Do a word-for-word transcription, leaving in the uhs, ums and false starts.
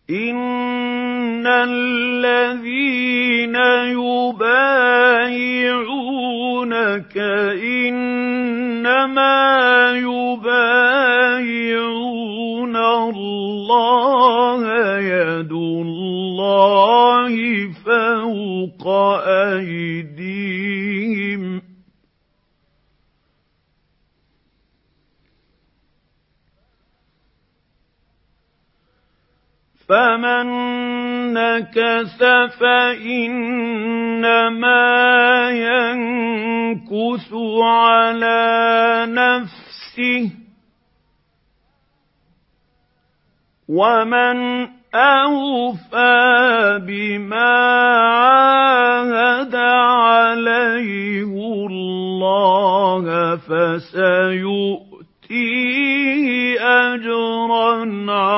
إِنَّ الَّذِينَ يُبَايِعُونَكَ إِنَّمَا يُبَايِعُونَ اللَّهَ يَدُ اللَّهِ فَوْقَ أَيْدِيهِمْ ۚ فَمَن نَّكَثَ فَإِنَّمَا يَنكُثُ عَلَىٰ نَفْسِهِ ۖ وَمَنْ أَوْفَىٰ بِمَا عَاهَدَ عَلَيْهِ اللَّهَ فَسَيُؤْتِيهِ أَجْرًا